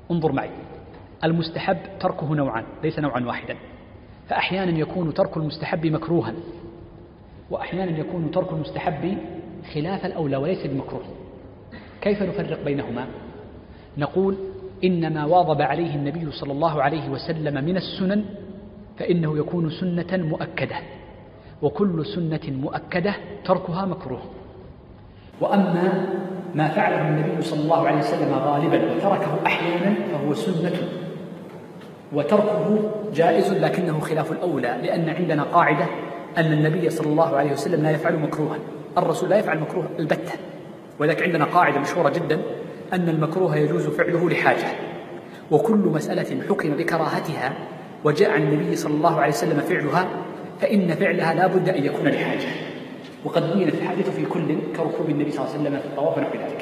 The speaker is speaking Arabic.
انظر معي، المستحب تركه نوعان ليس نوعا واحدا، فأحيانا يكون ترك المستحب مكروها، وأحيانا يكون ترك المستحب خلاف الأولى وليس بمكروه. كيف نفرق بينهما؟ نقول إن ما واظب عليه النبي صلى الله عليه وسلم من السنن فإنه يكون سنة مؤكدة، وكل سنة مؤكدة تركها مكروه. وأما ما فعله النبي صلى الله عليه وسلم غالبا وتركه أحيانا فهو سنة، وتركه جائز لكنه خلاف الأولى، لأن عندنا قاعدة أن النبي صلى الله عليه وسلم لا يفعل مكروها، الرسول لا يفعل مكروه البتة، وذلك عندنا قاعدة مشهورة جدا أن المكروه يجوز فعله لحاجة، وكل مسألة حكم بكراهتها وجاء عن النبي صلى الله عليه وسلم فعلها فإن فعلها لا بد أن يكون لحاجة، وقد بينت الحاجة في كل كركوب النبي صلى الله عليه وسلم في الطواف ونحو ذلك.